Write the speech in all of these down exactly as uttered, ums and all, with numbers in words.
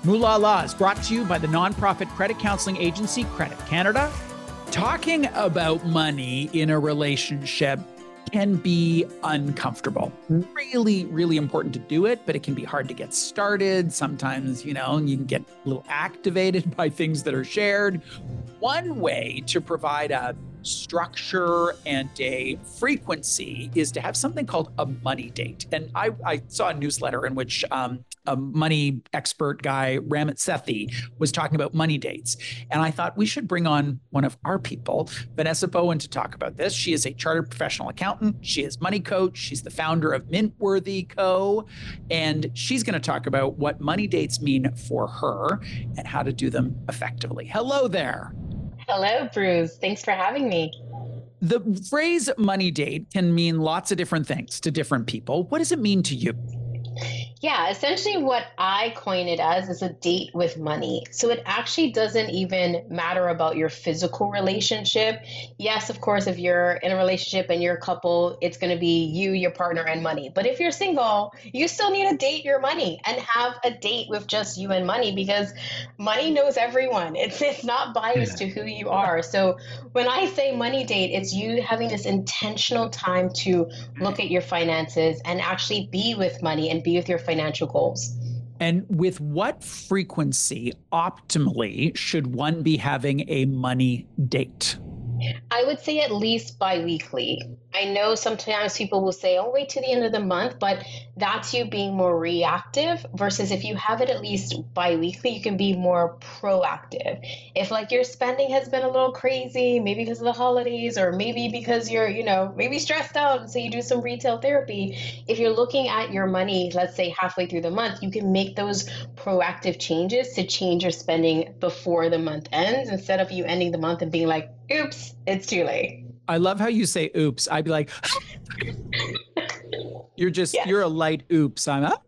Moolah Law is brought to you by the nonprofit credit counseling agency Credit Canada. Talking about money in a relationship can be uncomfortable. Really, really important to do it, but it can be hard to get started. Sometimes, you know, you can get a little activated by things that are shared. One way to provide a structure and a frequency is to have something called a money date. And I, I saw a newsletter in which um, a money expert guy, Ramit Sethi, was talking about money dates. And I thought we should bring on one of our people, Vanessa Bowen, to talk about this. She is a chartered professional accountant. She is money coach. She's the founder of Mintworthy Co. And she's going to talk about what money dates mean for her and how to do them effectively. Hello there. Hello, Bruce. Thanks for having me. The phrase money date can mean lots of different things to different people. What does it mean to you? Yeah, essentially what I coin it as is a date with money. So it actually doesn't even matter about your physical relationship. Yes, of course, if you're in a relationship and you're a couple, it's going to be you, your partner, and money. But if you're single, you still need to date your money and have a date with just you and money, because money knows everyone. It's, it's not biased to who you are. So when I say money date, it's you having this intentional time to look at your finances and actually be with money and be with your financial goals. And with what frequency optimally should one be having a money date? I would say at least bi-weekly. I know sometimes people will say, oh, wait to the end of the month, but that's you being more reactive versus if you have it at least bi-weekly, you can be more proactive. If like your spending has been a little crazy, maybe because of the holidays, or maybe because you're, you know, maybe stressed out, and so you do some retail therapy. If you're looking at your money, let's say halfway through the month, you can make those proactive changes to change your spending before the month ends, instead of you ending the month and being like, oops, it's too late. I love how you say oops. I'd be like, you're just, Yes. you're a light oops. I'm up.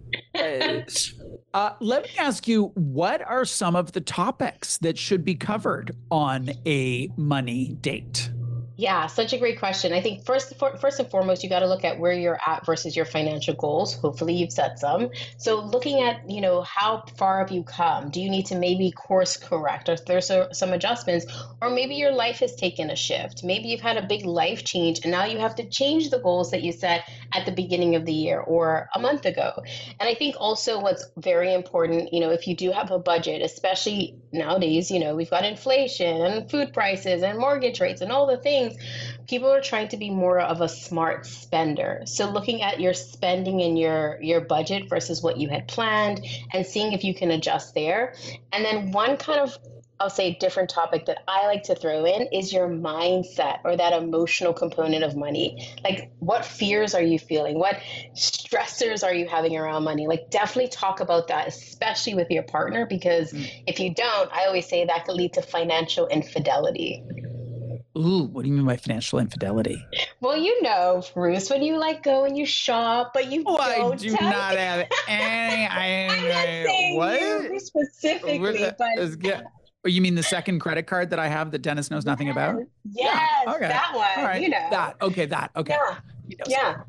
Uh, let me ask you, what are some of the topics that should be covered on a money date? Yeah, such a great question. I think first, for, first and foremost, you got to look at where you're at versus your financial goals. Hopefully you've set some. So looking at, you know, how far have you come? Do you need to maybe course correct, or if there's a, some adjustments, or maybe your life has taken a shift. Maybe you've had a big life change and now you have to change the goals that you set at the beginning of the year or a month ago. And I think also what's very important, you know, if you do have a budget, especially nowadays, you know, we've got inflation and food prices and mortgage rates and all the things. People are trying to be more of a smart spender. So looking at your spending and your, your budget versus what you had planned and seeing if you can adjust there. And then one kind of, I'll say, different topic that I like to throw in is your mindset, or that emotional component of money. Like, what fears are you feeling? What stressors are you having around money? Like, definitely talk about that, especially with your partner, because mm. if you don't, I always say that could lead to financial infidelity. Ooh, what do you mean by financial infidelity? Well, you know, Bruce, when you like go and you shop, but you oh, don't I do not have any. I, I'm not saying what? you specifically, the, but is, yeah. Oh, you mean the second credit card that I have that Dennis knows nothing yes, about? Yes, yeah. okay. that one. All right. You know that. Okay, that. Okay. Yeah. Yeah.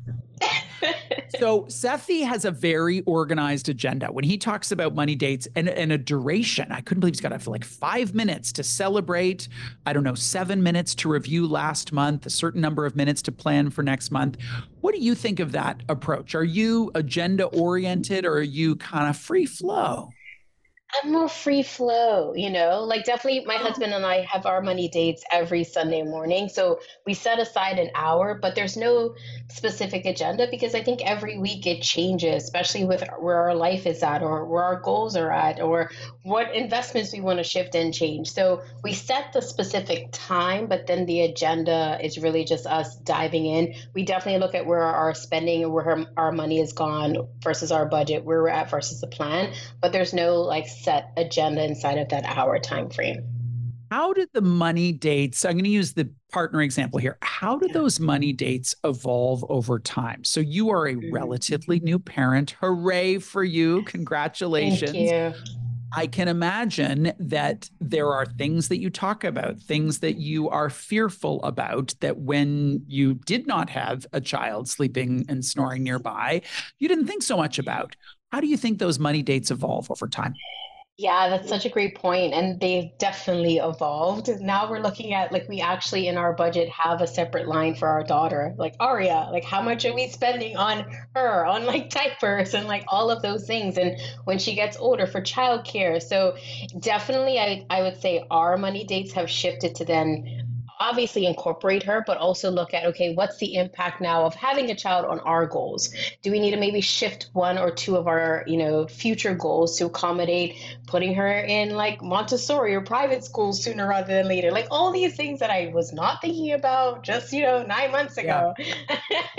So Sethi has a very organized agenda. When he talks about money dates and, and a duration, I couldn't believe he's got to like five minutes to celebrate, I don't know, seven minutes to review last month, a certain number of minutes to plan for next month. What do you think of that approach? Are you agenda oriented, or are you kind of free flow? I'm more free flow, you know, like definitely my husband and I have our money dates every Sunday morning. So we set aside an hour, but there's no specific agenda, because I think every week it changes, especially with where our life is at, or where our goals are at, or what investments we want to shift and change. So we set the specific time, but then the agenda is really just us diving in. We definitely look at where our spending and where our money is gone versus our budget, where we're at versus the plan, but there's no like set agenda inside of that hour time frame. How did the money dates, I'm going to use the partner example here. How did those money dates evolve over time? So you are a relatively new parent. Hooray for you. Congratulations. Thank you. I can imagine that there are things that you talk about, things that you are fearful about, that when you did not have a child sleeping and snoring nearby, you didn't think so much about. How do you think those money dates evolve over time? Yeah, that's such a great point. And they've definitely evolved. Now we're looking at like we actually in our budget have a separate line for our daughter, like Aria, like how much are we spending on her, on like diapers and like all of those things. And when she gets older for childcare. So definitely I, I would say our money dates have shifted to then obviously incorporate her, but also look at, okay, what's the impact now of having a child on our goals? Do we need to maybe shift one or two of our, you know, future goals to accommodate putting her in like Montessori or private schools sooner rather than later? Like all these things that I was not thinking about just, you know, nine months ago yeah.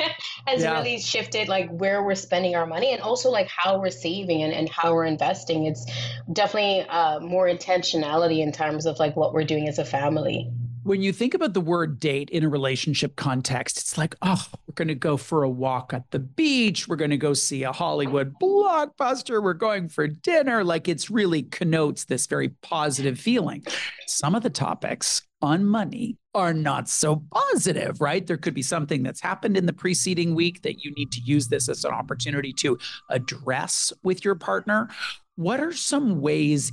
has yeah. really shifted like where we're spending our money and also like how we're saving and, and how we're investing. It's definitely uh, more intentionality in terms of like what we're doing as a family. When you think about the word date in a relationship context, it's like, oh, we're going to go for a walk at the beach. We're going to go see a Hollywood blockbuster. We're going for dinner. Like it's really connotes this very positive feeling. Some of the topics on money are not so positive, right? There could be something that's happened in the preceding week that you need to use this as an opportunity to address with your partner. What are some ways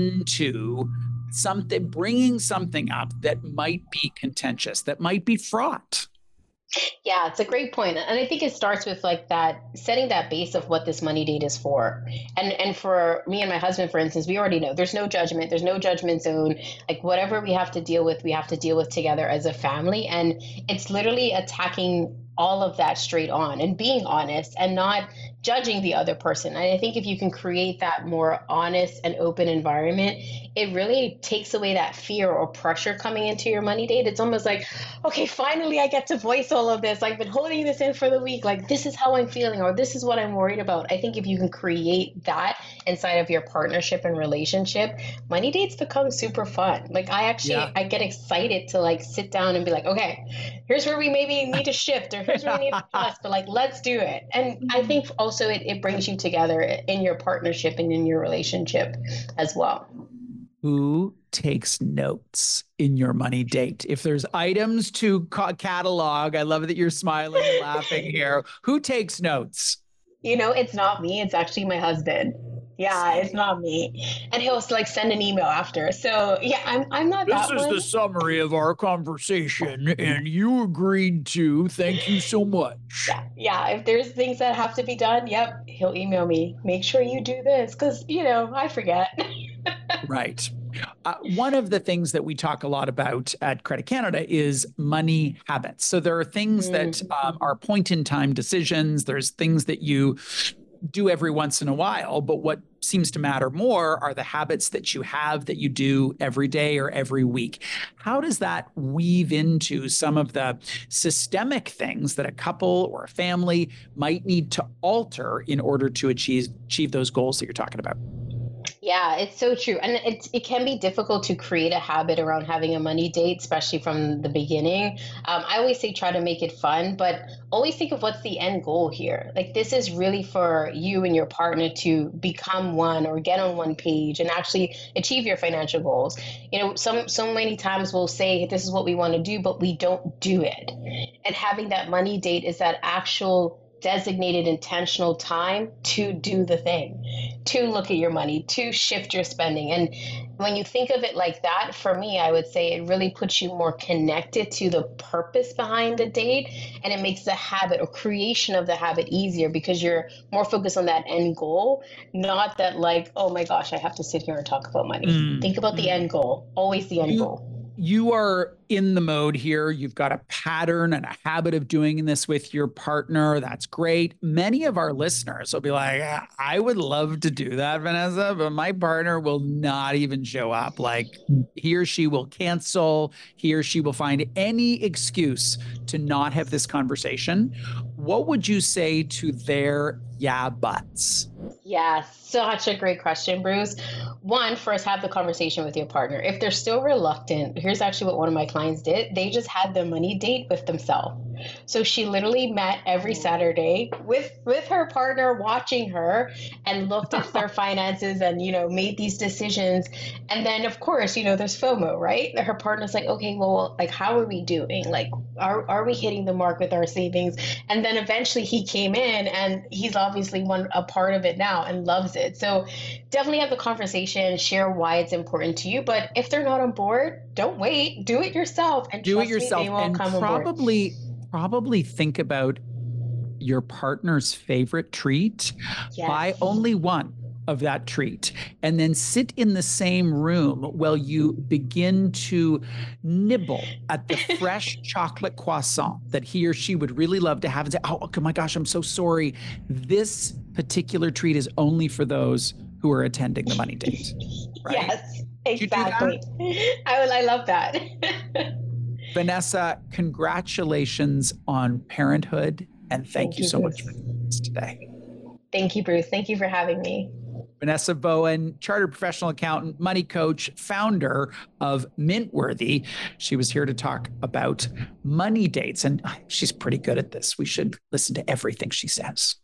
into something, bringing something up that might be contentious, that might be fraught? Yeah, it's a great point. And I think it starts with like that, setting that base of what this money date is for. And and for me and my husband, for instance, we already know there's no judgment. There's no judgment zone. Like whatever we have to deal with, we have to deal with together as a family. And it's literally attacking all of that straight on and being honest and not judging the other person. And I think if you can create that more honest and open environment, it really takes away that fear or pressure coming into your money date. It's almost like, okay, finally I get to voice all of this. I've been holding this in for the week. Like, this is how I'm feeling, or this is what I'm worried about. I think if you can create that inside of your partnership and relationship, money dates become super fun. Like I actually, yeah. I get excited to like sit down and be like, okay, here's where we maybe need to shift, or here's where we need to pause, but like, let's do it. And I think also it, it brings you together in your partnership and in your relationship as well. Who takes notes in your money date? If there's items to ca- catalog, I love that you're smiling and laughing here. Who takes notes? You know, it's not me. It's actually my husband. Yeah, it's not me. And he'll like send an email after. So yeah, I'm I'm not this that This is one. the summary of our conversation and you agreed to. Thank you so much. Yeah, yeah. If there's things that have to be done, yep, he'll email me. Make sure you do this because, you know, I forget. Right. Uh, one of the things that we talk a lot about at Credit Canada is money habits. So there are things mm-hmm. that um, are point in time decisions. There's things that you do every once in a while, but what seems to matter more are the habits that you have that you do every day or every week. How does that weave into some of the systemic things that a couple or a family might need to alter in order to achieve achieve those goals that you're talking about? Yeah, it's so true. And it, it can be difficult to create a habit around having a money date, especially from the beginning. Um, I always say try to make it fun, but always think of what's the end goal here. Like this is really for you and your partner to become one or get on one page and actually achieve your financial goals. You know, some so many times we'll say this is what we want to do, but we don't do it. And having that money date is that actual designated intentional time to do the thing, to look at your money, to shift your spending. And when you think of it like that, for me, I would say it really puts you more connected to the purpose behind the date. And it makes the habit or creation of the habit easier because you're more focused on that end goal, not that like, oh my gosh, I have to sit here and talk about money. Mm. Think about mm. the end goal, always the end you, goal. You are in the mode here. You've got a pattern and a habit of doing this with your partner. That's great. Many of our listeners will be like, I would love to do that, Vanessa, but my partner will not even show up. Like he or she will cancel. He or she will find any excuse to not have this conversation. What would you say to their yeah buts? Yeah, such a great question, Bruce. One, first have the conversation with your partner. If they're still reluctant, here's actually what one of my clients did. They just had the money date with themselves. So she literally met every Saturday with with her partner watching her and looked at their finances and, you know, made these decisions. And then of course, you know, there's FOMO, right? Her partner's like, okay, well, like, how are we doing? Like, are, are we hitting the mark with our savings? And then eventually he came in and he's obviously one a part of it now and loves it. So definitely have the conversation, share why it's important to you. But if they're not on board, don't wait. Do it yourself. And do it yourself. Me, they won't and come probably, on board. probably think about your partner's favorite treat. Yes. Buy only one of that treat and then sit in the same room while you begin to nibble at the fresh chocolate croissant that he or she would really love to have and say, oh, oh my gosh, I'm so sorry. This particular treat is only for those who are attending the money date. Right? Yes, exactly. I, I love that. Vanessa, congratulations on parenthood. And thank, thank you, you so Bruce. much for doing this today. Thank you, Bruce. Thank you for having me. Vanessa Bowen, chartered professional accountant, money coach, founder of Mintworthy. She was here to talk about money dates, and she's pretty good at this. We should listen to everything she says.